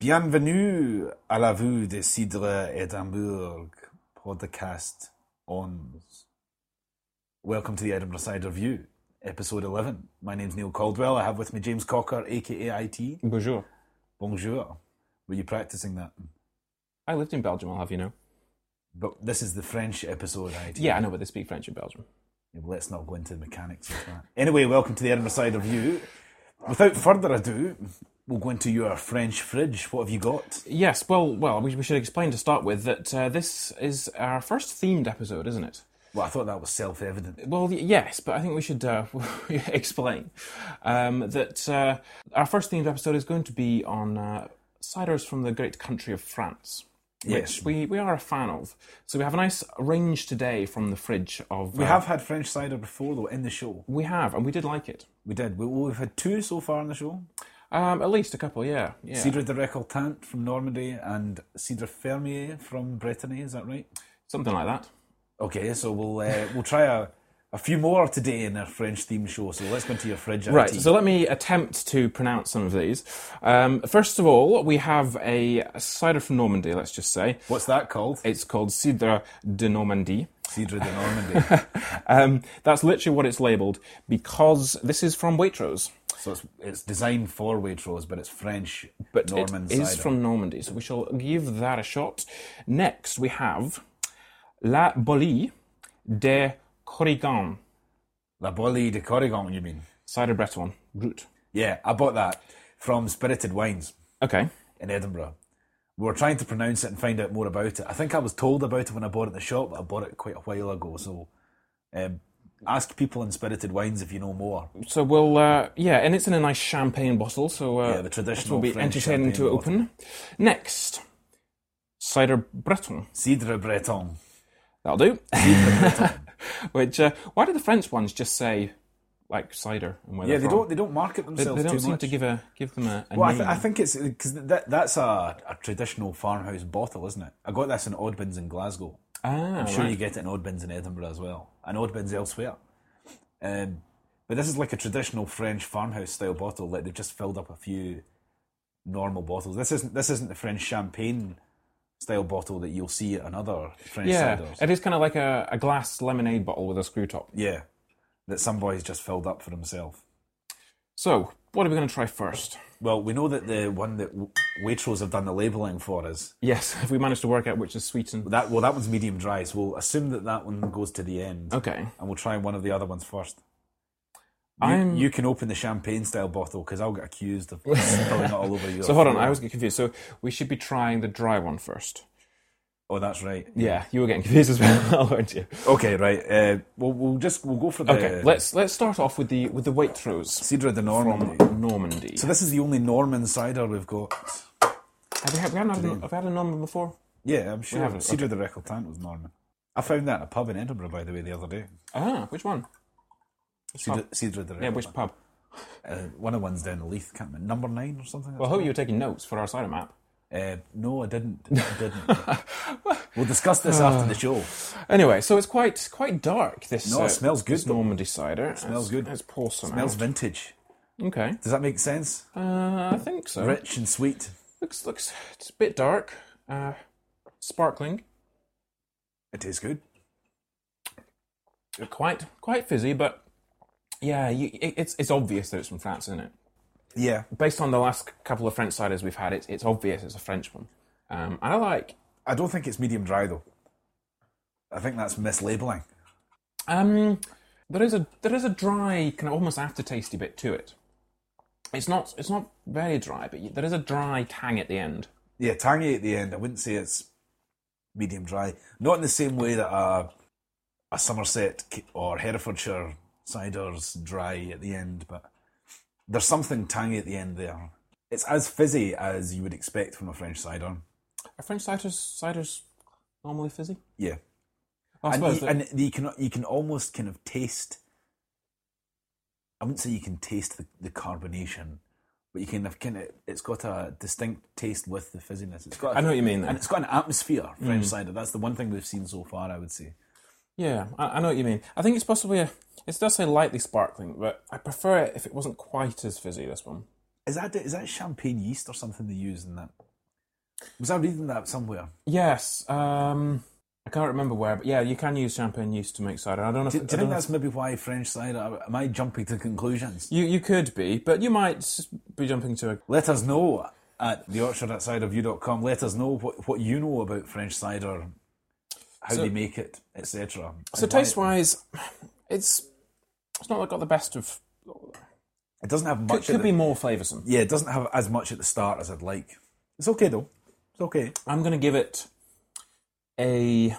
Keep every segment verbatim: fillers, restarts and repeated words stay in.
Bienvenue à la vue de Cidre Edinburgh podcast on. Welcome to the Edinburgh Cider View, episode eleven. My name's Neil Caldwell. I have with me James Cocker, aka I T. Bonjour. Bonjour. Were you practicing that? I lived in Belgium, I'll have you know. But this is the French episode, I T. Yeah, I know, but they speak French in Belgium. Yeah, well, let's not go into the mechanics of that. Anyway, welcome to the Edinburgh Cider View. Without further ado, we'll go into your French fridge. What have you got? Yes, well, well, we, we should explain to start with that uh, this is our first themed episode, isn't it? Well, I thought that was self-evident. Well, yes, but I think we should uh, explain um, that uh, our first themed episode is going to be on uh, ciders from the great country of France. Yes. Which we, we are a fan of. So we have a nice range today from the fridge of... We uh, have had French cider before, though, in the show. We have, and we did like it. We did. We, we've had two so far in the show. Um, at least a couple, yeah. yeah. Cidre de Récoltant from Normandy and Cidre Fermier from Brittany, is that right? Something like that. Okay, so we'll uh, we'll try a, a few more today in our French-themed show, so let's go into your fridge. Right, I T. so let me attempt to pronounce some of these. Um, first of all, we have a cider from Normandy, let's just say. What's that called? It's called Cidre de Normandie. Cidre de Normandy. um, that's literally what it's labelled, because this is from Waitrose. So it's, it's designed for Waitrose, but it's French But Norman it is cider. from Normandy, so we shall give that a shot. Next, we have La Bolie de Corrigan. La Bolie de Corrigan, you mean? Cider Breton. Brut. Yeah, I bought that from Spirited Wines Okay. in Edinburgh. We were trying to pronounce it and find out more about it. I think I was told about it when I bought it in the shop, but I bought it quite a while ago, so um, ask people in Spirited Wines if you know more. So we'll, uh, yeah, and it's in a nice champagne bottle, so uh, Yeah, the traditional will be French entertaining to champagne open. Next, cider Breton. Cidre Breton. That'll do. Which, uh, why do the French ones just say like cider and where Yeah, they're they from? don't they don't market They, themselves they don't too seem much. to give a give them a, a well, I, name. th- I think it's because that that's a, a traditional farmhouse bottle, isn't it? I got this in Oddbins in Glasgow. ah, I'm sure right. you get it in Oddbins in Edinburgh as well, and Oddbins elsewhere. Um, but this is like a traditional French farmhouse style bottle. Like they've just filled up a few normal bottles. This isn't this isn't the French champagne style bottle that you'll see at another French Yeah, ciders. it is kind of like a, a glass lemonade bottle with a screw top. Yeah, that some boy's just filled up for himself. So, what are we going to try first? Well, we know that the one that Waitrose have done the labelling for is Yes, have we managed to work out which is sweet and... that. Well, that one's medium dry, so we'll assume that that one goes to the end. Okay. And we'll try one of the other ones first. You, I'm... you can open the champagne style bottle because I'll get accused of spilling it all over you. So hold on, I always get confused. So we should be trying the dry one first. Oh, that's right. Yeah, you were getting confused as well, weren't you? Okay, right. Uh, we'll we'll just we'll go for the Okay, let's let's start off with the with the Waitrose Cidre de Normandy. from Normandy. So this is the only Norman cider we've got. Have we had, we haven't had, a- have we had a Norman before? Yeah, I'm sure. haven't, Cidre de Récoltant was Norman. I found that in a pub in Edinburgh, by the way, the other day. Ah, which one? Cidre, Cidre de Récoltant. Yeah, which pub? Uh, one of the ones down the Leith, can't remember. Number nine or something. Well, I hope you were taking notes for our cider map. Uh, no, I didn't. I didn't. We'll discuss this after the show. Anyway, so it's quite quite dark. This No, it uh, smells good, This though. Normandy cider. It smells good. Let's pour some Smells out. vintage. Okay, Does that make sense? uh, I think so. Rich and sweet. Looks looks it's a bit dark, uh, sparkling, It tastes good. quite quite fizzy, but yeah, you, it, it's it's obvious that it's from France, isn't it? Yeah. Based on the last couple of French ciders we've had, it's it's obvious it's a French one. Um, and I like. I don't think it's medium dry though. I think that's mislabeling. Um, there is a there is a dry kind of almost aftertasty bit to it. It's not it's not very dry, but there is a dry tang at the end. Yeah, tangy at the end. I wouldn't say it's medium dry. Not in the same way that a, a Somerset or Herefordshire cider's dry at the end, but there's something tangy at the end there. It's as fizzy as you would expect from a French cider. Are French ciders ciders normally fizzy? Yeah. I And, suppose you, that- and you can you can almost kind of taste. I wouldn't say you can taste the, the carbonation, but you can have kind of. It's got a distinct taste with the fizziness. It's got. A, I know what you mean. Then. and it's got an atmosphere. French cider. That's the one thing we've seen so far, I would say. Yeah, I, I know what you mean. I think it's possibly a. It does say lightly sparkling, but I prefer it if it wasn't quite as fizzy. This one. Is that is that champagne yeast or something they use in that? Was I reading that somewhere? Yes. Um, I can't remember where, but yeah, you can use champagne yeast to make cider. I don't know. If, Do, do I you don't think know that's maybe why French cider? Am I jumping to conclusions? You you could be, but you might be jumping to a... Let us know at the orchard at cider view dot com. Let us know what, what you know about French cider, how So- they make it, et cetera. So taste-wise, it's it's not got the best of... It doesn't have Could, much. could at be the, more flavoursome. yeah, it doesn't have as much at the start as I'd like. It's okay though. It's okay. I'm going to give it a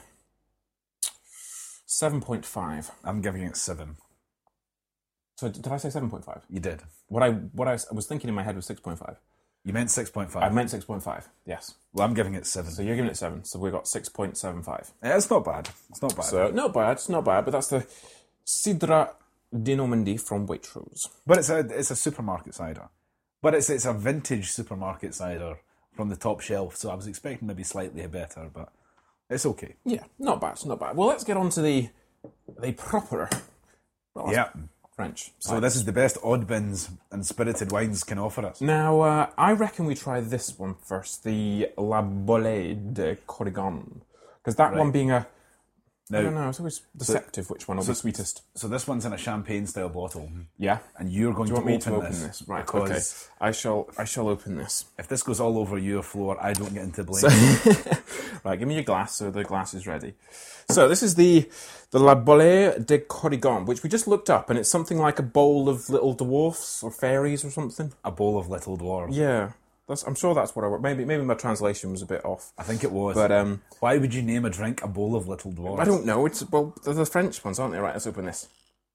seven point five. I'm giving it seven. So did I say seven point five? You did. What I what I was thinking in my head was six point five. You meant six point I five. meant six point five, yes. Well, I'm giving it seven. So you're giving it seven, so we've got six point seven five. Yeah, it's not bad. It's not bad. So, not bad, it's not bad, but that's the Cidre de Normandie from Waitrose. But it's a it's a supermarket cider. But it's it's a vintage supermarket cider from the top shelf. So I was expecting maybe slightly better, but it's okay. Yeah, not bad, not bad. Well, let's get on to the the proper well, Yeah. French. So this is the best odd bins and spirited wines can offer us. Now, uh, I reckon we try this one first, the La Bolée de Corrigan. Because that Right. one being a... Now, I don't know, it's always deceptive which one will be sweetest. so this one's in a champagne style bottle, Yeah? and you're going Do you to, want me open to open this, this? Right, because okay. I shall, I shall open this. if this goes all over your floor, I don't get into blame. Right, give me your glass so the glass is ready. So this is the the La Bolée de Corrigan, which we just looked up, and it's something like a bowl of little dwarfs or fairies or something. A bowl of little dwarves. Yeah, that's, I'm sure that's what I wrote. Maybe maybe my translation was a bit off. I think it was. But um, why would you name a drink a bowl of little dwarves? I don't know. It's well, they're the French ones, aren't they? Right, let's open this.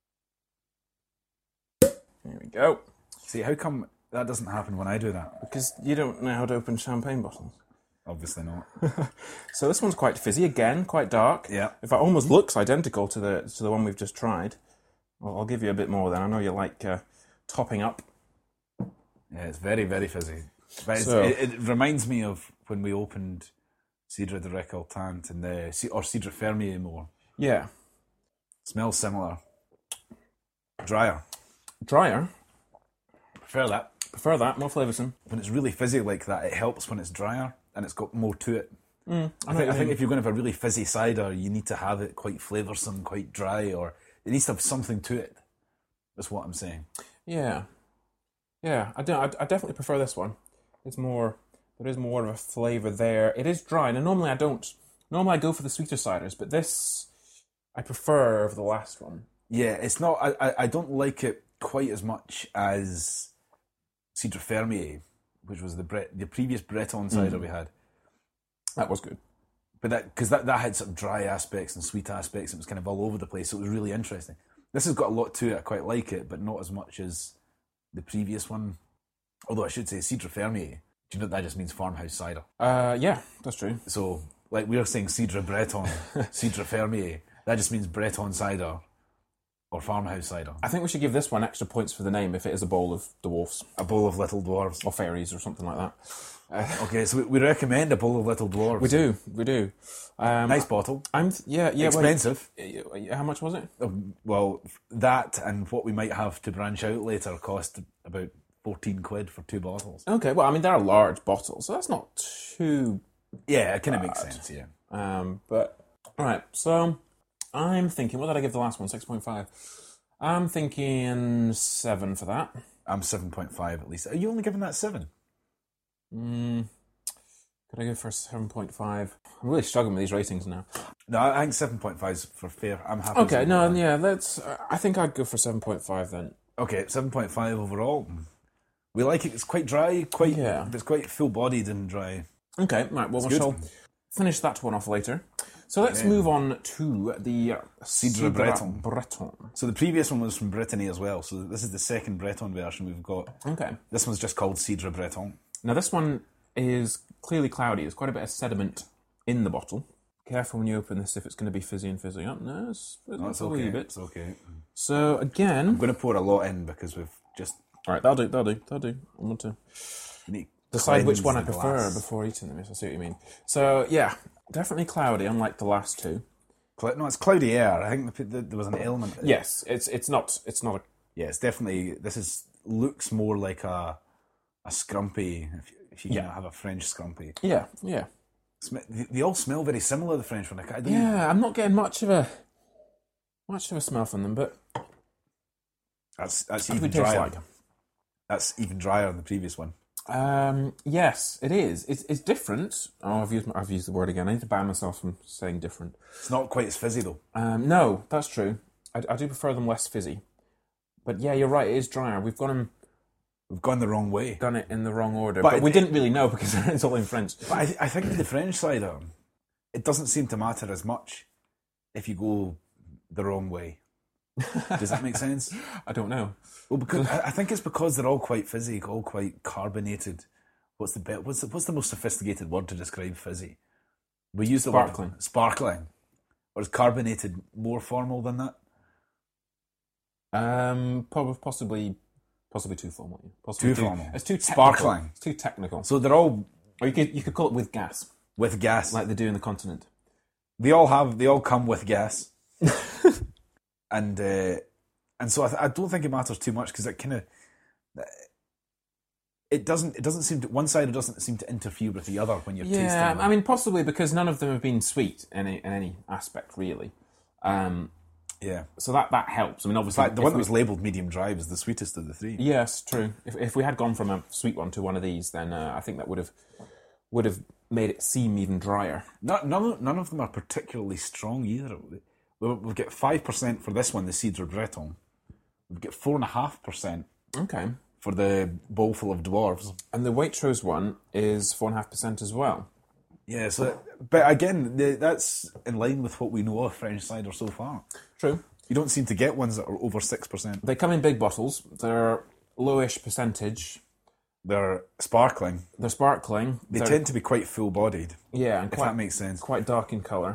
Here we go. See, how come that doesn't happen when I do that? Because you don't know how to open champagne bottles. Obviously not. So this one's quite fizzy again, quite dark. Yeah. In fact, almost looks identical to the to the one we've just tried. Well, I'll give you a bit more then. I know you like uh, topping up. Yeah, it's very, very fizzy. But it's, So- it, it reminds me of when we opened Cidre de Récoltant and the or Cidre Fermier more. Yeah. Smells similar. Drier. Drier. Prefer that. Prefer that, more flavoursome. When it's really fizzy like that, it helps when it's drier and it's got more to it. Mm, I, I know think, what I you think mean. if you're going to have a really fizzy cider, you need to have it quite flavoursome, quite dry, or it needs to have something to it. That's what I'm saying. Yeah. Yeah, I, do, I, I definitely prefer this one. It's more, there is more of a flavour there. It is dry, and normally I don't. Normally I go for the sweeter ciders, but this I prefer over the last one. Yeah, it's not. I, I, I don't like it quite as much as Cidre Fermier, which was the Bre- the previous Breton cider we had. That was good. But that because that, that had some dry aspects and sweet aspects. It was kind of all over the place. So it was really interesting. This has got a lot to it. I quite like it, but not as much as the previous one. Although I should say Cidre Fermier. Do you know that just means farmhouse cider? Uh, yeah, that's true. So like we were saying Cidre Breton, Cidre Fermier. That just means Breton cider or farmhouse cider. I think we should give this one extra points for the name if it is a bowl of dwarfs A bowl of little dwarves. or fairies or something like that. Okay, so we, we recommend a bowl of little dwarves. We do, we do. Um, Nice bottle. I'm th- yeah, yeah. Expensive. Wait, how much was it? Um, Well, that and what we might have to branch out later cost about fourteen quid for two bottles. Okay, well, I mean, they're large bottles, so that's not too. Yeah, it kind of makes sense, yeah. Um, but all right, so I'm thinking. What did I give the last one? Six point five. I'm thinking seven for that. I'm seven point five at least. Are you only giving that seven? Mm, could I go for seven point five? I'm really struggling with these ratings now. No, I think seven point five is for fair. I'm happy. Okay, with no, that. yeah, let's. Uh, I think I'd go for seven point five then. Okay, seven point five overall. We like it. It's quite dry, quite, Yeah. it's quite full-bodied and dry. Okay, right. Well, we good. shall finish that one off later. So let's move on to the Cidre Breton. Breton. So the previous one was from Brittany as well. So this is the second Breton version we've got. Okay. This one's just called Cidre Breton. Now this one is clearly cloudy. There's quite a bit of sediment in the bottle. Careful when you open this if it's going to be fizzy and fizzy up. No, it's, it's That's a okay. wee bit. It's okay. So again, I'm going to pour a lot in because we've just all right, that'll do. That'll do. That'll do. I'm going to we need to decide which cleanse one I the prefer glass. before eating them. If I see what you mean. So yeah, definitely cloudy, unlike the last two. Cl- No, it's cloudy air. I think the, the, there was an element. Yes, it's it's not it's not a Yeah, it's definitely. This is looks more like a a scrumpy. If you, if if you Yeah. can have a French scrumpy. Yeah, yeah. Sm- They they all smell very similar, the French one. I don't Yeah, I'm not getting much of a much of a smell from them, but That's that's what do we even taste drier. like? That's even drier than the previous one. Um, yes, it is. It's it's different. Oh, I've used my- I've used the word again. I need to ban myself from saying different. It's not quite as fizzy though. Um, no, that's true. I, I do prefer them less fizzy. But yeah, you're right. It is drier. We've got them We've gone the wrong way. done it in the wrong order, But but, it- we didn't really know because it's all in French. But I, I think with the French cider, it doesn't seem to matter as much if you go the wrong way. Does that make sense? I don't know. Well, because I I think it's because they're all quite fizzy, all quite carbonated. What's the be- what's the, what's the most sophisticated word to describe fizzy? We use the Sparkling. word sparkling, or is carbonated more formal than that? Um, probably, possibly, possibly too formal. yeah. Possibly Too formal. It's too technical. Sparkling. It's too technical. So they're all Or you could you could call it with gas, with gas. like they do in the continent. They all have. They all come with gas, and uh, and so I, th- I don't think it matters too much because it kind of it doesn't it doesn't seem to one side doesn't seem to interfere with the other when you're tasting Yeah, them. I mean, possibly because none of them have been sweet in any, in any aspect, really. Um, yeah. so that, that helps. I mean, In obviously... fact, the if one that we- was labelled medium dry was the sweetest of the three. Yes, true. If if we had gone from a sweet one to one of these, then uh, I think that would have would have made it seem even drier. Not, none, of, none of them are particularly strong either. We'll, we'll get five percent for this one, the Cidre Breton. We'll get four point five percent Okay. for the Bowlful of Dwarves. And the Waitrose one is four point five percent as well. Yeah, so, but again, the, that's in line with what we know of French cider so far. True. You don't seem to get ones that are over six percent. They come in big bottles. They're lowish percentage. They're sparkling. They're sparkling. They They're- tend to be quite full-bodied, yeah, and if quite, that makes sense. quite dark in colour.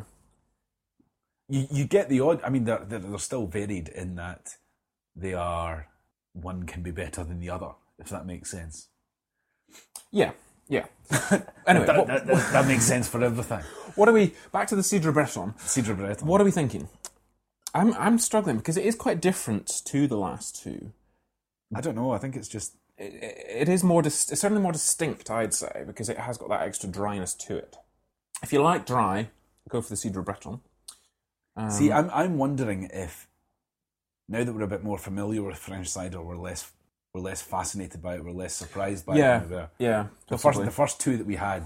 You you get the odd. I mean, they're they're, they're still varied in that they are one can be better than the other, if that makes sense. Yeah, yeah. Anyway, That, what, that, that, that makes sense for everything. what are we... Back to the Cidre Breton. Cidre Breton. What are we thinking? I'm I'm struggling because it is quite different to the last two. I don't know. I think it's just It, it is more dis- it's certainly more distinct, I'd say, because it has got that extra dryness to it. If you like dry, go for the Cidre Breton. Um, see. I'm I'm wondering if now that we're a bit more familiar with French cider, we're less we're less fascinated by it. We're less surprised by Yeah. it. than we were. yeah, The first possibly. the first two that we had,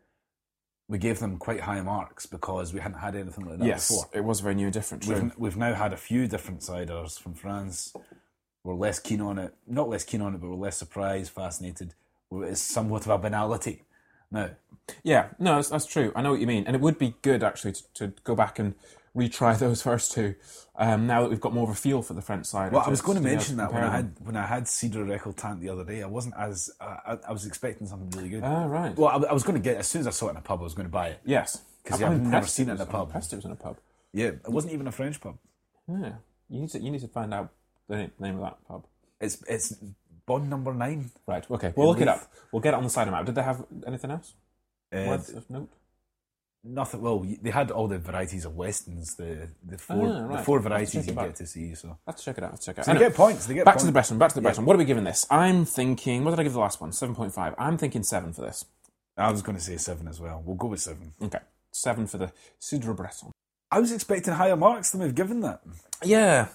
we gave them quite high marks because we hadn't had anything like that yes, before. it was very new and different. True. We've, we've now had a few different ciders from France. We're less keen on it. Not less keen on it, but we're less surprised, fascinated. It's somewhat of a banality. Now, Yeah, no, that's, that's true. I know what you mean, and it would be good actually to, to go back and retry those first two. Um, now that we've got more of a feel for the French cider. well, I was going to be able mention that when compare I them. had when I had Cidre Récoltant the other day, I wasn't as uh, I, I was expecting something really good. Ah, right. well, I, I was going to get as soon as I saw it in a pub, I was going to buy it. Yes, 'Cause, I'm yeah, I've never impressed seen it in was- a pub. I'm impressed it was in a pub. Yeah, it wasn't even a French pub. Yeah, you need to you need to find out the na- name of that pub. It's it's Bond number nine. Right. Okay. We'll look it Leith. up. We'll get it on the side of map. Did they have anything else? Uh, Worth of note? Nothing. Well, they had all the varieties of Westons, the the four Ah, right. the four Let's varieties check you it out. get to see. So, Let's check it out. Let's check it out. so they Anyway, get points. They get back points. to the Breton. Back to the Yeah. Breton. What are we giving this? I'm thinking. What did I give the last one? Seven point five. I'm thinking seven for this. I was going to say seven as well. We'll go with seven. Okay. Seven for the Cidre Breton. I was expecting higher marks than we've given that. Yeah.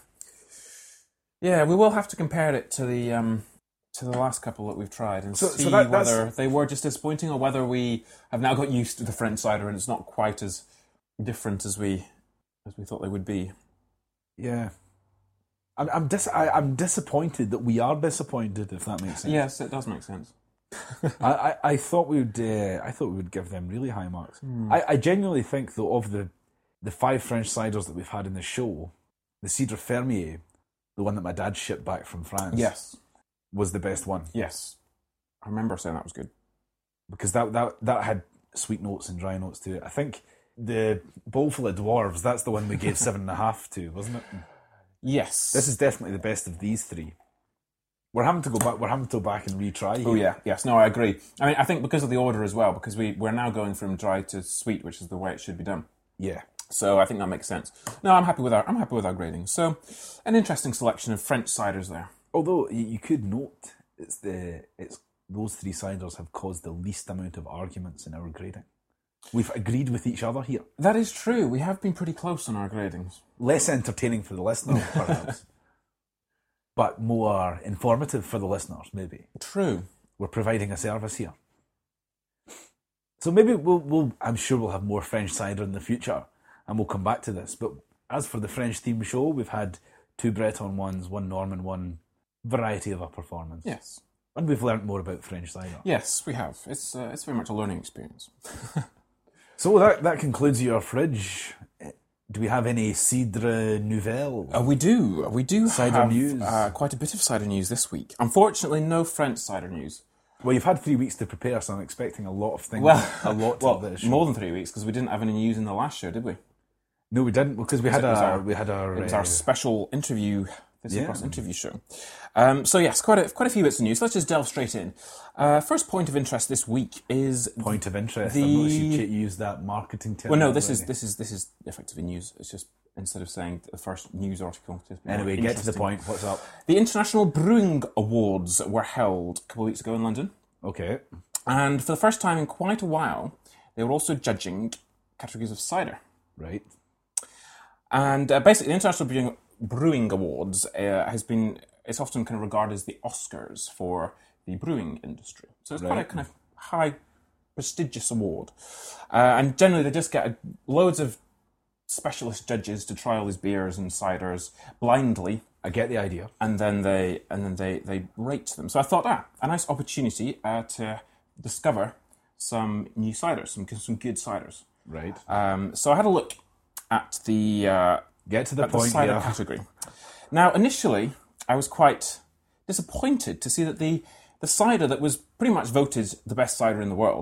Yeah, we will have to compare it to the um, to the last couple that we've tried and So- see so that- that's- whether they were just disappointing or whether we have now got used to the French cider and it's not quite as different as we as we thought they would be. Yeah. I'm I'm, dis- I, I'm disappointed that we are disappointed. If that makes sense. Yes, it does make sense. I, I, I thought we would. Uh, I thought we would give them really high marks. I, I genuinely think though of the the five French ciders that we've had in the show, the Cidre Fermier, the one that my dad shipped back from France, Yes. was the best one Yes. I remember saying that was good. because that that that had sweet notes and dry notes to it. I think the Bowlful of Dwarves, that's the one we gave seven and a half to, wasn't it? Yes. This is definitely the best of these three. We're having to go back. We're having to go back and retry. Here. Oh yeah, yes. No, I agree. I mean, I think because of the order as well, because we we're now going from dry to sweet, which is the way it should be done. Yeah. So I think that makes sense. No, I'm happy with our I'm happy with our grading. So, an interesting selection of French ciders there. Although you, you could note it's the it's those three ciders have caused the least amount of arguments in our grading. We've agreed with each other here. That is true. We have been pretty close on our gradings. Less entertaining for the listener, perhaps. But more informative for the listeners, maybe. True. We're providing a service here. So maybe we'll, we'll, I'm sure we'll have more French cider in the future, and we'll come back to this. But as for the French theme show, we've had two Breton ones, one Norman one, variety of a performance. Yes. And we've learnt more about French cider. Yes, we have. It's uh, it's very much a learning experience. So that that concludes your fridge. Do we have any cidre nouvelle? Uh, we do. We do Cider have news. Uh, quite a bit of cider news this week. Unfortunately, no French cider news. Well, you've had three weeks to prepare, so I'm expecting a lot of things. Well, a lot well, of this. more than three weeks because we didn't have any news in the last show, did we? No, we didn't, because we had It was our our- we had our It was uh, our special interview, this Yeah. across interview show. Um, so yes, quite a, quite a few bits of news. Let's just delve straight in. Uh, first point of interest this week is point of interest. The- I've noticed you ch- use that marketing term. well, no, this is already. this is this is effectively news. It's just instead of saying the first news article. Just more Anyway, get to the interesting. point. What's up? The International Brewing Awards were held a couple of weeks ago in London, Okay. and for the first time in quite a while, they were also judging categories of cider. Right. And uh, basically, the International Brewing, Brewing Awards uh, has been, it's often kind of regarded as the Oscars for the brewing industry. So it's quite a Right. kind of high, prestigious award. Uh, and generally, they just get loads of specialist judges to try all these beers and ciders blindly, I get the idea. and then they and then they, they rate them. So I thought, ah, a nice opportunity uh, to discover some new ciders, some some good ciders. Right. Um, so I had a look at the uh, Get to the at the point cider here. category. Now, initially, I was quite disappointed to see that the the cider that was pretty much voted the best cider in the world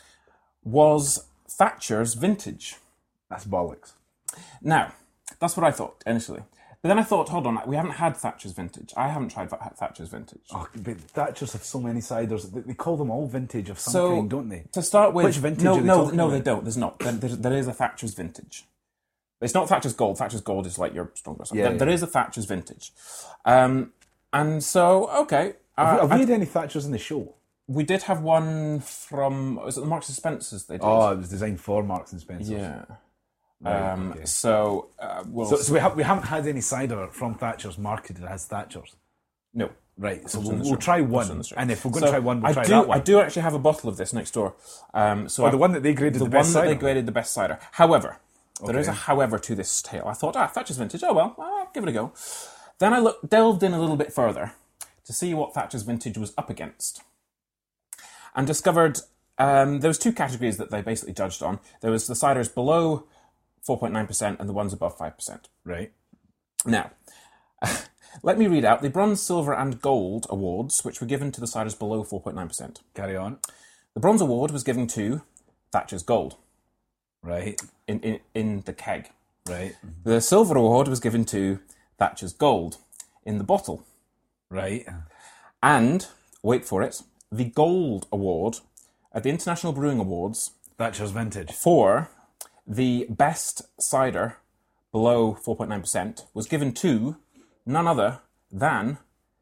was Thatcher's Vintage. That's bollocks. Now, that's what I thought initially. But then I thought, hold on, we haven't had Thatcher's Vintage. I haven't tried Va- Thatcher's Vintage. Oh, but Thatchers have so many ciders. They, they call them all vintage of some So, kind, don't they? To start with, Which vintage no, are they no, talking no, about? they don't. There's not. There, there, there is a Thatcher's Vintage. It's not Thatcher's Gold. Thatcher's Gold is like your stronger. Yeah, there, yeah. there is a Thatcher's Vintage, um, and so okay. Have, Uh, have I- we had any Thatchers in the show? we did have one from. Was it the Marks and Spencers? They did. Oh, it was designed for Marks and Spencer. yeah. Right, um, okay. So uh, we'll So, so we, have, we haven't had any cider from Thatcher's marketed as Thatcher's. no. Right, so Just we'll, in the we'll show. try Just in one. the show. And if we're going to So try one, we'll I try do. that one. I do actually have a bottle of this next door. Um, so Oh, I- the one that they graded the the, one best that cider. they graded the best cider. However, there is a Okay. however to this tale. I thought, ah, Thatcher's Vintage. Oh well, I'll give it a go. Then I looked, delved in a little bit further to see what Thatcher's Vintage was up against, and discovered um, there was two categories that they basically judged on. There was the ciders below four point nine percent and the ones above five percent. Right. Now, let me read out the bronze, silver, and gold awards, which were given to the ciders below four point nine percent. Carry on. The bronze award was given to Thatcher's Gold Right. in, in, in the keg. Right. The silver award was given to Thatcher's Gold in the bottle. Right. And, wait for it, the gold award at the International Brewing Awards Thatcher's Vintage. for the best cider below four point nine percent was given to none other than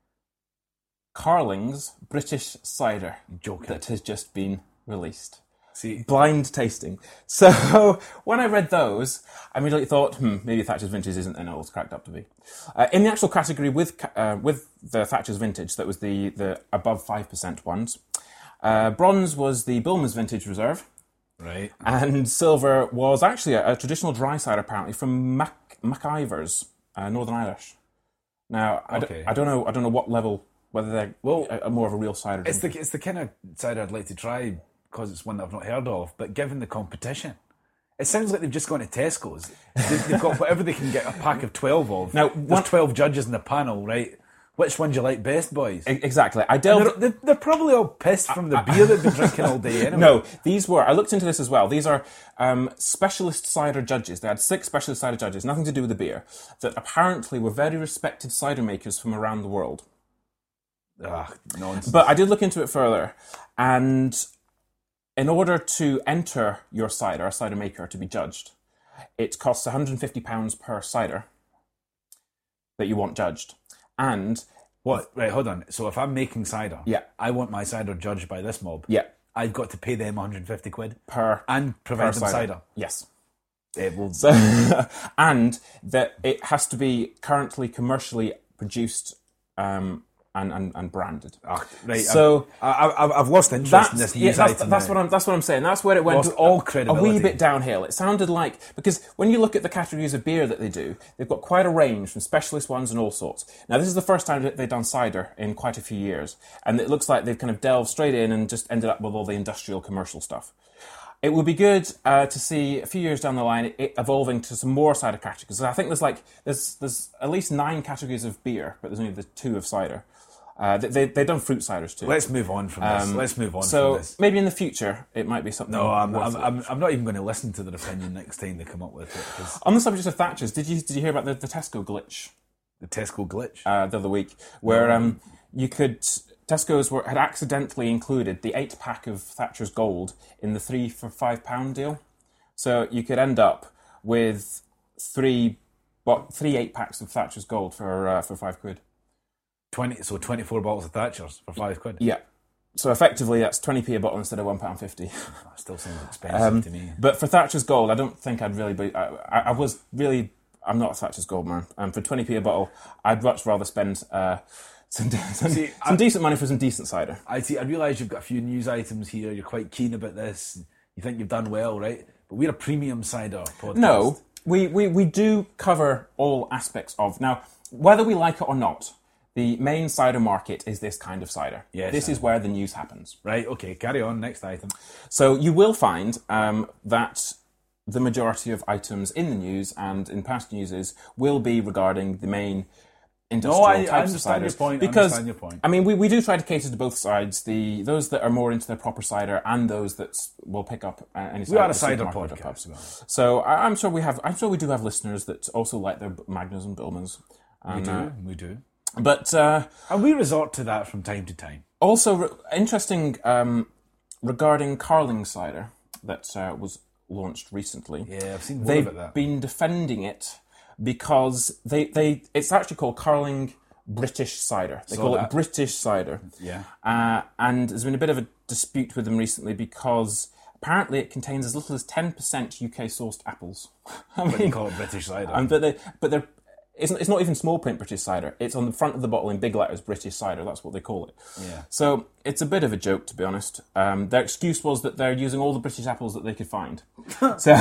Carling's British cider Joking. that has just been released. See, Blind tasting. So when I read those, I immediately thought, hmm, maybe Thatcher's Vintage isn't an old cracked up to be. Uh, in the actual category with ca- uh, with the Thatcher's Vintage, that was the, the above five percent ones, uh, bronze was the Bilmer's Vintage Reserve, right. and silver was actually a, a traditional dry cider, apparently, from Mac, MacIvers, uh, Northern Irish. Now, I, Okay. d- I don't know I don't know what level, whether they're Well, a, a more of a real cider It's drink. the it's the kind of cider I'd like to try because it's one that I've not heard of. But given the competition, it sounds like they've just gone to Tesco's. They've, they've got whatever they can get a pack of twelve of. Now, there's one- twelve judges in the panel, right? Which one do you like best, boys? E- Exactly. I delved... They're, they're, they're probably all pissed from the beer they've been drinking all day anyway. No, these were, I looked into this as well. These are um, specialist cider judges. They had six specialist cider judges, nothing to do with the beer, that apparently were very respected cider makers from around the world. Ah, nonsense. But I did look into it further, and in order to enter your cider, a cider maker, to be judged, it costs one hundred fifty pounds per cider that you want judged. And What? Right, hold on. So if I'm making cider, Yeah. I want my cider judged by this mob. Yeah. I've got to pay them one hundred fifty quid Per and provide per them cider. Yes. It will. So, and that it has to be currently commercially produced um, and, and, and branded. Ah, right. So I, I, I've lost interest in this yeah, news that's, item. that's now. what I'm. That's what I'm saying. That's where it went Lost to all a, credibility. a wee bit downhill. It sounded like because when you look at the categories of beer that they do, they've got quite a range from specialist ones and all sorts. Now this is the first time that they've done cider in quite a few years, and it looks like they've kind of delved straight in and just ended up with all the industrial commercial stuff. It would be good uh, to see a few years down the line it evolving to some more cider categories. Because I think there's like there's there's at least nine categories of beer, but there's only the two of cider. Uh, they, they they've done fruit ciders too. Let's move on from this. Um, Let's move on so from this. maybe in the future it might be something. No, I'm, worth I'm, it. I'm, I'm not even going to listen to their opinion next time they come up with it. 'Cause On the subject of Thatcher's, did you did you hear about the, the Tesco glitch the Tesco glitch. uh, the other week, where um, you could Tesco's were, had accidentally included the eight pack of Thatcher's Gold in the three for five pound deal, so you could end up with three, bo- three eight packs of Thatcher's Gold for uh, for five quid. Twenty, so twenty-four bottles of Thatcher's for five quid. Yeah, so effectively that's twenty p a bottle instead of one pound fifty. That still sounds expensive Um, to me. But for Thatcher's Gold, I don't think I'd really be. I, I, I was really. I'm not a Thatcher's Gold man. And for twenty p a bottle, I'd much rather spend uh, some, some, See, some I- decent money for some decent cider. I see. I realise you've got a few news items here. You're quite keen about this. You think you've done well, right? But we're a premium cider podcast. No, we, we, we do cover all aspects of. Now, whether we like it or not, the main cider market is this kind of cider. Yes, this I is where the news happens. Right. Okay. Carry on. Next item. So you will find um, that the majority of items in the news and in past newses will be regarding the main industrial No, I- I types of understand your ciders. point, I Because understand your point. I mean, we, we do try to cater to both sides: the those that are more into their proper cider and those that s- will pick up uh, any. We are at a the cider supermarket or podcast. pubs. to be honest. So I, I'm sure we have. I'm sure we do have listeners that also like their Magners and Bilmans. We And, do. uh, we do. but uh, And we resort to that from time to time. also re- interesting um, regarding Carling cider that uh, was launched recently. Yeah, I've seen more They've about that. been defending it because they, they it's actually called Carling British cider. They Saw call that. it British cider. Yeah. Uh, and there's been a bit of a dispute with them recently because apparently it contains as little as ten percent U K sourced apples. I But they mean, call it British cider. and but they but they're it's, it's not even small print British cider. It's on the front of the bottle in big letters, British cider. That's what they call it. Yeah. So it's a bit of a joke, to be honest. Um, their excuse was that they're using all the British apples that they could find. So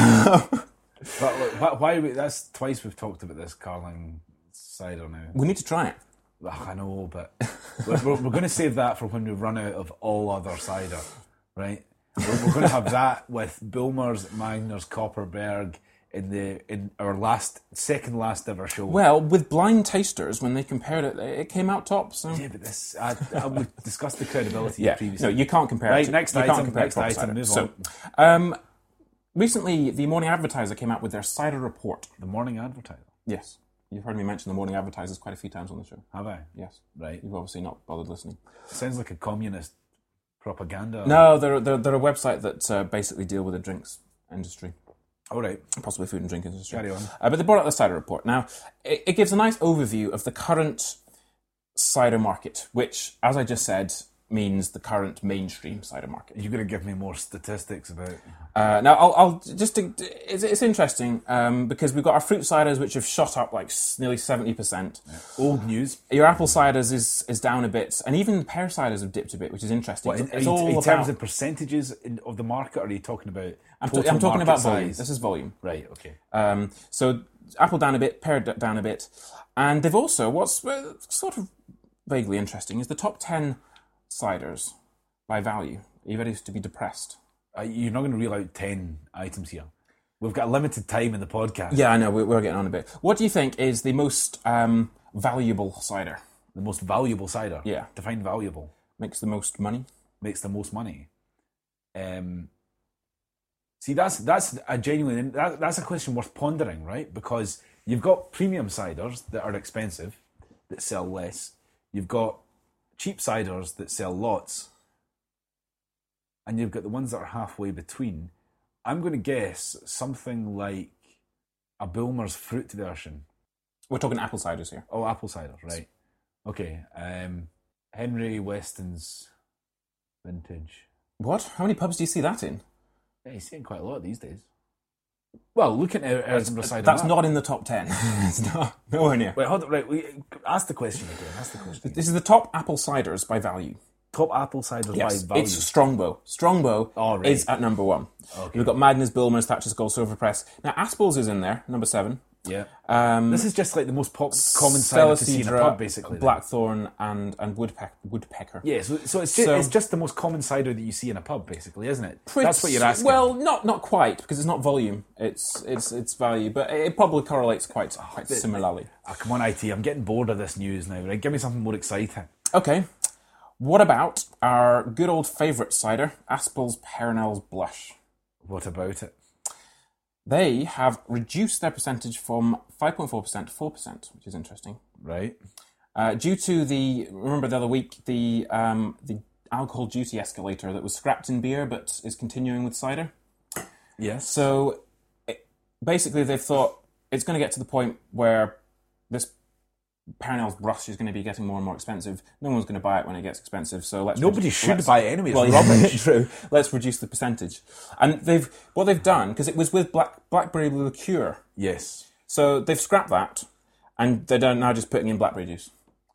But look, why, why we, that's twice we've talked about this Carling cider now. we need to try it. Ugh, I know, but we're, we're, we're going to save that for when we run out of all other cider, right? We're, we're going to have that with Bulmers, Magners, Copperberg in the in our last, second last ever show. Well, with blind tasters, when they compared it, it came out top. So yeah, but this I, I we discussed the credibility yeah, previously. no, you can't compare. Right, it to, next you item, Can't compare next it to proper item, cider. move so, on. Um, recently, the Morning Advertiser came out with their cider report. The Morning Advertiser. Yes, you've heard me mention the Morning Advertisers quite a few times on the show. Have I? Yes, Right. you've obviously not bothered listening. Sounds like a communist propaganda. No, they're they're, they're a website that uh, basically deal with the drinks industry. All right. Possibly food and drink industry. Carry on. Uh, but they brought out the cider report. Now, it, it gives a nice overview of the current cider market, which, as I just said, means the current mainstream cider market. You're going to give me more statistics about. Uh, now, I'll, I'll just to, it's, it's interesting um, because we've got our fruit ciders which have shot up like s- nearly seventy percent. Old news. Your apple ciders is, is down a bit, and even pear ciders have dipped a bit, which is interesting. What, in, it's in, all in about. terms of percentages in, of the market, or are you talking about I'm, t- total I'm talking market about size? volume. This is volume. Right, okay. Um, so apple down a bit, pear d- down a bit, and they've also what's uh, sort of vaguely interesting is the top ten ciders by value. Are you ready to be depressed? Uh, you're not going to reel out ten items here. We've got a limited time in the podcast. Yeah, I know we're, we're getting on a bit. What do you think is the most um, valuable cider? The most valuable cider. Yeah. Define valuable. Makes the most money? Makes the most money. Um, see, that's that's a genuine, that, that's a question worth pondering, right? Because you've got premium ciders that are expensive, that sell less. You've got cheap ciders that sell lots. And you've got the ones that are halfway between. I'm going to guess something like a Bulmers fruit version. We're talking apple ciders here. Oh, apple cider, right. Okay. Um, Henry Weston's vintage. What? How many pubs do you see that in? Yeah, he's seeing quite a lot these days. Well, looking at Edinburgh side That's of that. not in the top ten. It's not nowhere near. Wait, hold on. Right, we, ask the question again. Ask the question. Again. This is the top apple ciders by value. Top apple ciders Yes, by value. it's Strongbow. Strongbow Oh, right. is at number one. Okay. We've got Magnus, Billman's, Thatcher's Gold, Silverpress. Now, Aspel's is in there, number seven. Yeah. Um, This is just like the most pop, common cider to see in a pub, basically. then. Blackthorn, and, and Woodpeck, Woodpecker. Yeah, so, so, it's, just, So- it's just the most common cider that you see in a pub, basically, isn't it? Pretty- That's what you're asking. Well, not not quite, because it's not volume. It's it's it's value, but it probably correlates quite quite similarly. Oh, come on, I T. I'm getting bored of this news now. Right? Give me something more exciting. Okay. What about our good old favourite cider, Aspel's Pernell's Blush? What about it? They have reduced their percentage from five point four percent to four percent, which is interesting. Right. Uh, due to the, remember the other week, the um, the alcohol duty escalator that was scrapped in beer but is continuing with cider. Yes. So it, basically they've thought it's going to get to the point where this Pernell's Blush is going to be getting more and more expensive. No one's going to buy it when it gets expensive, so let's... Nobody reduce- should let's- buy it anyway. It's Well, rubbish. true. Let's reduce the percentage. And they've what they've done, because it was with black, blackberry liqueur, Yes. so they've scrapped that, and they're done- now just putting in blackberry juice.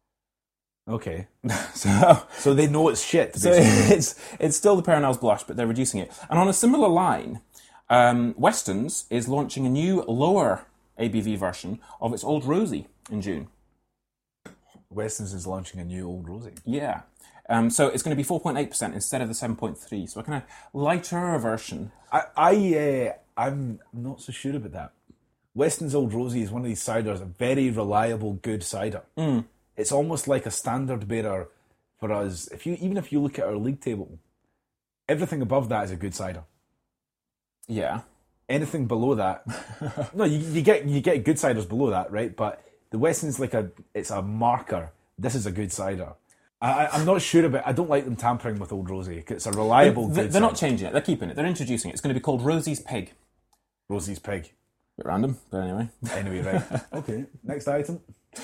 Okay. So, So they know it's shit, so basically. it's it's still the Pernell's Blush, but they're reducing it. And on a similar line, um, Weston's is launching a new lower A B V version of its Old Rosie in June. Weston's is launching a new Old Rosie. Yeah. Um, so it's going to be four point eight percent instead of the seven point three. So a kind of lighter version. I, I, uh, I'm not so sure about that. Weston's Old Rosie is one of these ciders, a very reliable, good cider. Mm. It's almost like a standard bearer for us. If you even if you look at our league table, everything above that is a good cider. Yeah. Anything below that, no, you, you get you get good ciders below that, right? But the Weston's like a it's a marker. This is a good cider. I, I- I'm not sure about. I don't like them tampering with Old Rosie. 'Cause it's a reliable. They're, good they're not cider. changing it. They're keeping it. They're introducing it. It's going to be called Rosie's Pig. Rosie's Pig. Bit random, but anyway. Anyway, right. Okay. Next item.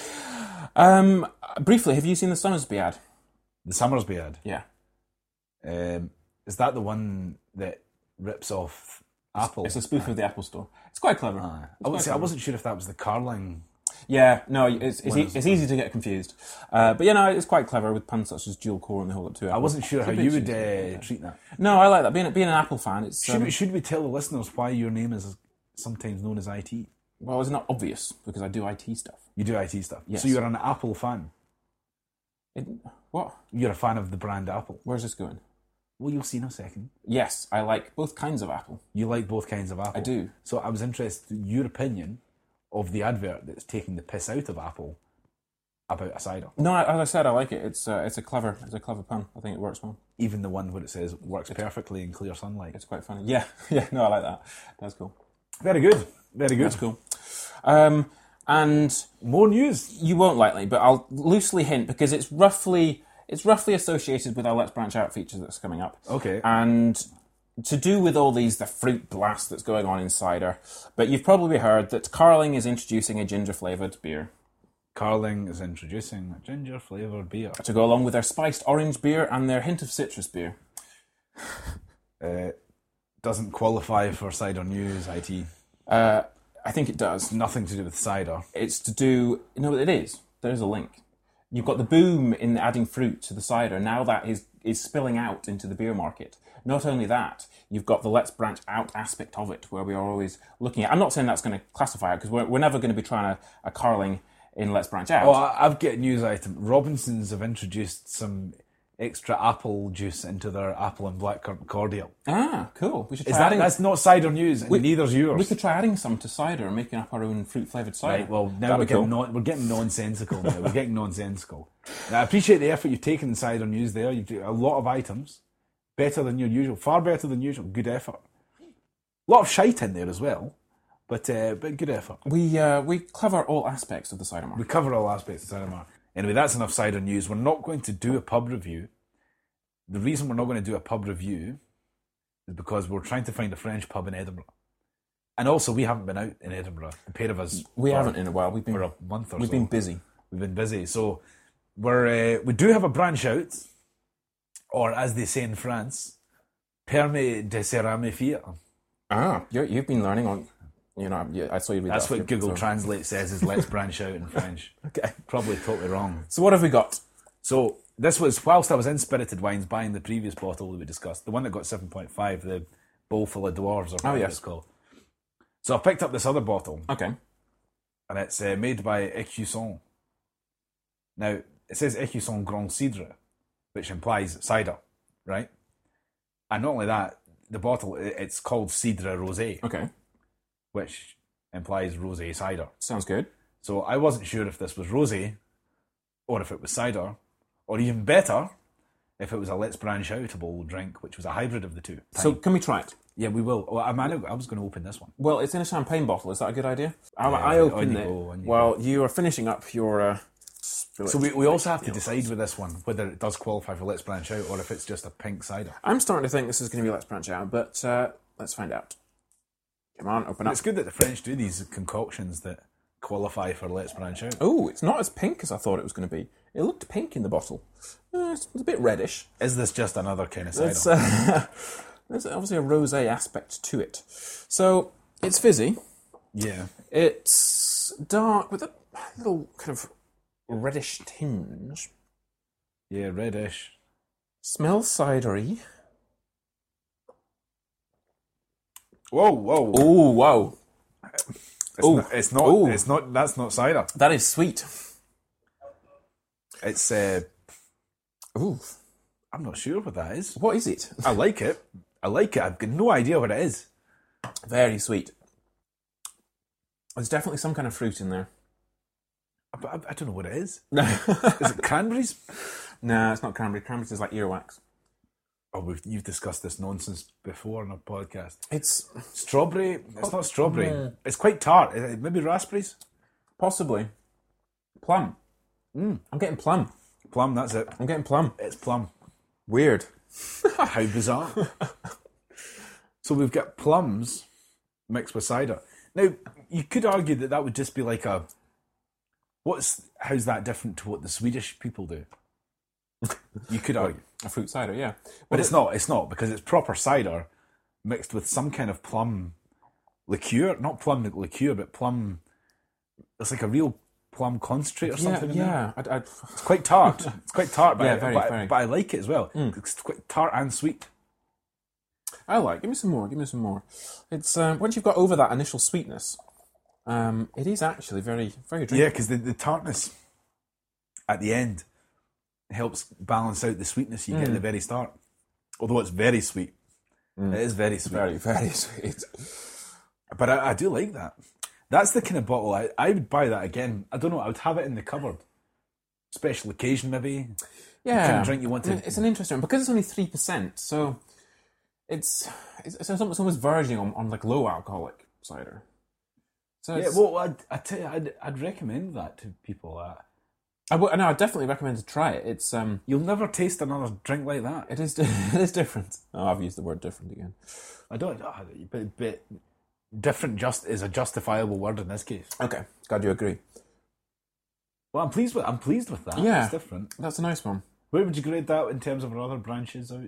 Um, briefly, have you seen the Summersby ad? The Summersby ad. Yeah. Um, is that the one that rips off Apple? It's a spoof of the Apple Store. It's quite clever. Ah. It's I, quite was, I clever. wasn't sure if that was the Carling. Yeah, no, it's it's, One e- is- it's easy to get confused. Uh, but, you know, it's quite clever with puns such as dual core and they hold up to it. I wasn't sure It's how a bit you would cheesy. uh, treat that. No, I like that. Being, being an Apple fan, it's... Should, Um, we, should we tell the listeners why your name is sometimes known as I T? well, it's not obvious because I do I T stuff. You do I T stuff. Yes. So you're an Apple fan. It, what? You're a fan of the brand Apple. Where's this going? Well, you'll see in a second. Yes, I like both kinds of Apple. You like both kinds of Apple. I do. So I was interested in your opinion of the advert that's taking the piss out of Apple about a cider. No, as I said, I like it. It's uh, it's a clever it's a clever pun. I think it works well. Even the one where it says works perfectly in clear sunlight. It's quite funny. Yeah, yeah. No, I like that. That's cool. Very good. Very good. That's cool. Um, and More news. you won't like me, but I'll loosely hint because it's roughly it's roughly associated with our Let's Branch Out feature that's coming up. Okay. And to do with all these, the fruit blast that's going on in cider. But you've probably heard that Carling is introducing a ginger flavoured beer Carling is introducing a ginger flavoured beer. to go along with their spiced orange beer and their hint of citrus beer. Uh, doesn't qualify for cider news, I T. Uh, I think it does. Nothing to do with cider. It's to do... No, it is. There is a link. You've got the boom in adding fruit to the cider. Now that is, is spilling out into the beer market. Not only that, you've got the Let's Branch Out aspect of it, where we are always looking at... I'm not saying that's going to classify it, because we're, we're never going to be trying a, a Carling in Let's Branch Out. Oh, I- I've got a news item. Robinsons have introduced some extra apple juice into their apple and blackcurrant cordial. Ah, cool. We should try Is that adding... that's not cider news, and We- neither's yours. We could try adding some to cider and making up our own fruit-flavoured cider. Right, well, now That'd we're be cool. getting, non, we're getting nonsensical now. We're getting nonsensical. Now, I appreciate the effort you've taken in cider news there. You've got a lot of items. Better than your usual. Far better than usual. Good effort. A lot of shite in there as well. But uh, but good effort. We uh, we cover all aspects of the cider We market. cover all aspects of cider market. Anyway, that's enough cider news. We're not going to do a pub review. The reason we're not going to do a pub review is because we're trying to find a French pub in Edinburgh. And also, we haven't been out in Edinburgh, the pair of us. We for- haven't in a while. We've been For a month or we've so. been busy. We've been busy. So we're uh, we do have a branch out, or as they say in France, permis de se ramifier. Ah, you're, you've been learning on. You know, you, I saw you read That's that what Google so. Translate says is let's branch out in French. Okay. Probably totally wrong. So what have we got? So this was, whilst I was in Spirited Wines buying the previous bottle that we discussed, the one that got seven point five, the Bowl Full of Dwarves, or whatever Oh, yes. it's called. So I picked up this other bottle, Okay. and it's uh, made by Écusson. Now, it says Écusson Grand Cidre, which implies cider, right? And not only that, the bottle, it- it's called Cidre Rosé, Okay. which implies rosé cider. Sounds good. So I wasn't sure if this was rosé, or if it was cider, or even better, if it was a Let's Branch Outable drink, which was a hybrid of the two. So can we try it? Yeah, we will. Well, I, mean, I was going to open this one. Well, it's in a champagne bottle. Is that a good idea? I, Yeah, I on opened you it go, on you while you are finishing up your... Uh, So we, we also have to decide with this one whether it does qualify for Let's Branch Out or if it's just a pink cider. I'm starting to think this is going to be Let's Branch Out, but uh, let's find out. Come on, open up. It's good that the French do these concoctions that qualify for Let's Branch Out. Oh, it's not as pink as I thought it was going to be. It looked pink in the bottle. Uh, it's, it's a bit reddish. Is this just another kind of cider? It's, uh, there's obviously a rosé aspect to it. So it's fizzy. yeah. It's dark with a little kind of reddish tinge. Yeah, reddish. Smells cidery. Whoa, whoa. Oh, whoa. It's Ooh. not, it's not, Ooh. it's not, that's not cider. That is sweet. It's, uh, Ooh. I'm not sure what that is. What is it? I like it. I like it. I've got no idea what it is. Very sweet. There's definitely some kind of fruit in there. But I, I don't know what it is. No, Is it cranberries? nah, it's not cranberry. Cranberries is like earwax. Oh, we've, you've discussed this nonsense before on a podcast. It's Strawberry? It's not strawberry. Mm. It's quite tart. Uh, Maybe raspberries? possibly plum. Mm. I'm getting plum. Plum, that's it. I'm getting plum. It's plum. Weird. How bizarre. So we've got plums mixed with cider. Now, you could argue that that would just be like a... What's How's that different to what the Swedish people do? You could argue. A fruit cider, yeah. But it's not, it's not, because it's proper cider mixed with some kind of plum liqueur. Not plum liqueur, but plum... It's like a real plum concentrate or Yeah, something in there. yeah. I'd, I'd, It's quite tart. It's quite tart, but, Yeah, I, very, but, very. but I like it as well. It's quite tart and sweet. I like. Give me some more. Give me some more. It's um, once you've got over that initial sweetness, um, it is actually very, very drinkable. Yeah, because the, the tartness at the end helps balance out the sweetness you get at the very start. Although it's very sweet. It is very sweet. Very, very sweet. But I, I do like that. That's the kind of bottle I, I would buy that again. I don't know, I would have it in the cupboard. Special occasion, maybe. Yeah, kind of drink you want I mean, to- it's an interesting one because it's only three percent. So it's it's, it's almost, almost verging on, on like low alcoholic cider. So Yeah, it's, well, I'd, I'd, tell you, I'd, I'd recommend that to people. Uh, I would, no, I definitely recommend to try it. It's um, you'll never taste another drink like that. it is it is different. Oh, I've used the word different again. I don't, uh, but, but different just is a justifiable word in this case. Okay, glad you agree. Well, I'm pleased with I'm pleased with that. Yeah. It's different. That's a nice one. Where would you grade that in terms of our other branches out?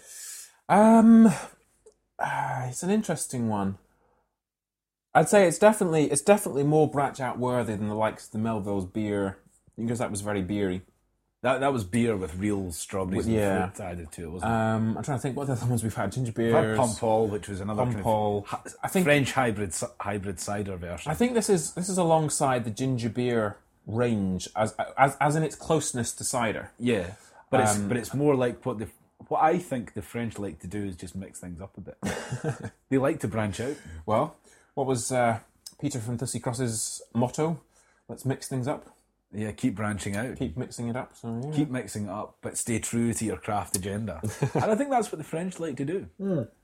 Um, ah, it's an interesting one. I'd say it's definitely it's definitely more branch out worthy than the likes of the Melville's beer because that was very beery. That that was beer with real strawberries Yeah. and fruit added to it, wasn't it? Um, I'm trying to think what the other ones we've had. Ginger We had beers. Pompol, which was another kind of Pompol. hi- I think- French hybrid ci- hybrid cider version. I think this is this is alongside the ginger beer range as as as in its closeness to cider. yeah, but it's Um, but it's more like what the what I think the French like to do is just mix things up a bit. They like to branch out. Well, what was uh, Peter from Thissy Cross's motto? Let's mix things up. Yeah, keep branching out. Keep mixing it up. So yeah. Keep mixing it up, but stay true to your craft agenda. And I think that's what the French like to do.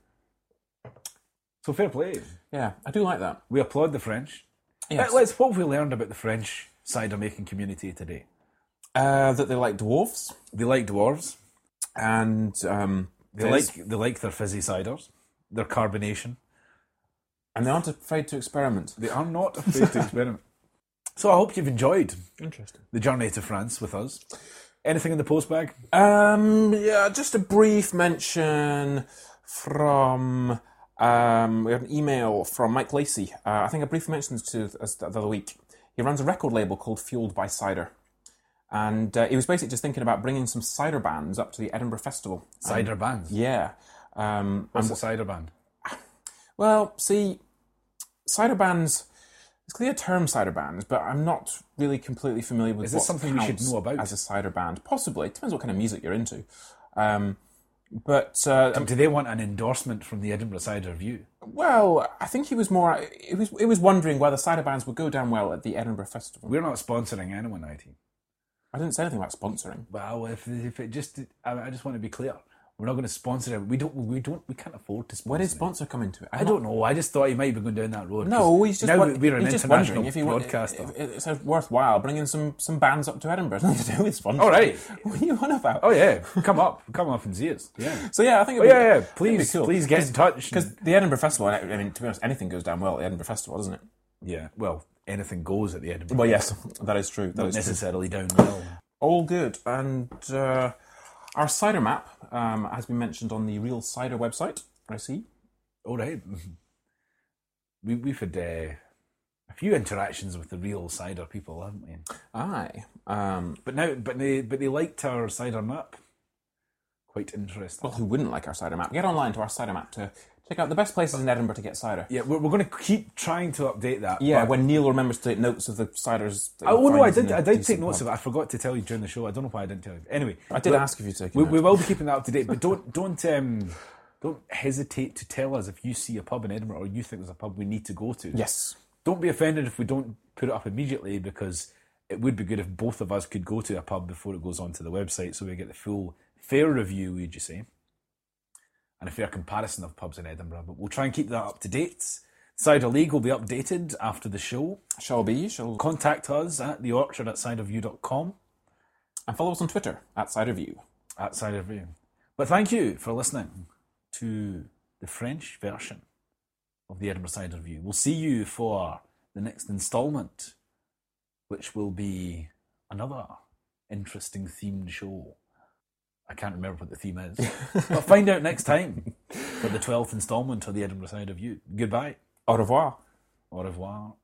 So fair play. Yeah, I do like that. We applaud the French. Yes. Let's what have we learned about the French cider making community today? Uh, that they like dwarfs They like dwarves. and um, They fizz, like they like their fizzy ciders, their carbonation. and they aren't afraid to experiment. They are not afraid to experiment. So I hope you've enjoyed Interesting. the journey to France with us. Anything in the post bag? Um, yeah, just a brief mention from... Um, we have an email from Mike Lacey. Uh, I think I briefly mentioned this to us the other week. He runs a record label called Fueled by Cider. And uh, he was basically just thinking about bringing some cider bands up to the Edinburgh Festival. Cider um, bands? Yeah. Um, What's and, a cider band? Well, see, cider bands... It's clear term cider bands, but I'm not really completely familiar with Is this what something we should counts know about? as a cider band. Possibly. It depends what kind of music you're into. Um, but... Uh, Do they want an endorsement from the Edinburgh Cider Review? Well, I think he was more... It was, it was wondering whether cider bands would go down well at the Edinburgh Festival. We're not sponsoring anyone, I T. I didn't say anything about sponsoring. Well, if if it just... I, I just want to be clear. We're not going to sponsor it. We don't. We don't. We can't afford to sponsor. Where did it. sponsor come into it? I'm I not- don't know. I just thought he might be going down that road. No, he's just, now won- we're an he's just international wondering if he wa- broadcaster. if- if it's worthwhile bringing some, some bands up to Edinburgh. It's nothing to do with sponsoring. All right. What are you on about? Oh yeah, come up, come up and see us. Yeah. So yeah, I think. Oh It'd yeah, yeah. be, Please, it'd be cool. please get in touch. Because the Edinburgh Festival, I mean, to be honest, anything goes down well at the Edinburgh Festival, doesn't it? Yeah. Well, anything goes at the Edinburgh. Well, yes, that is true. That Not is true. necessarily down well. All good. And uh, our cider map um, has been mentioned on the Real Cider website, I see. All right. We we've had uh, a few interactions with the Real Cider people, haven't we? Aye. Um, But now, but they but they liked our cider map. Quite interesting. well, who wouldn't like our cider map? Get online to our cider map to check out the best places in Edinburgh to get cider. Yeah, we're, we're going to keep trying to update that. Yeah, but- when Neil remembers to take notes of the ciders. that he Oh no, I finds in did. a I did take decent notes pub. of it. I forgot to tell you during the show. I don't know why I didn't tell you. Anyway, I did we- ask if you take We, notes. we will be keeping that up to date, but don't don't um, don't hesitate to tell us if you see a pub in Edinburgh or you think there's a pub we need to go to. Yes. Don't be offended if we don't put it up immediately, because it would be good if both of us could go to a pub before it goes onto the website, so we get the full fair review, would you say, and a fair comparison of pubs in Edinburgh. But we'll try and keep that up to date. Cider League will be updated after the show. Shall be. Shall Contact us at the orchard at ciderview dot com. and follow us on Twitter at Ciderview. At Ciderview. But thank you for listening to the French version of the Edinburgh Cider Review. We'll see you for the next instalment, which will be another interesting themed show. I can't remember what the theme is. But find out next time for the twelfth instalment of the Edinburgh Cider Review. Goodbye. Au revoir. Au revoir.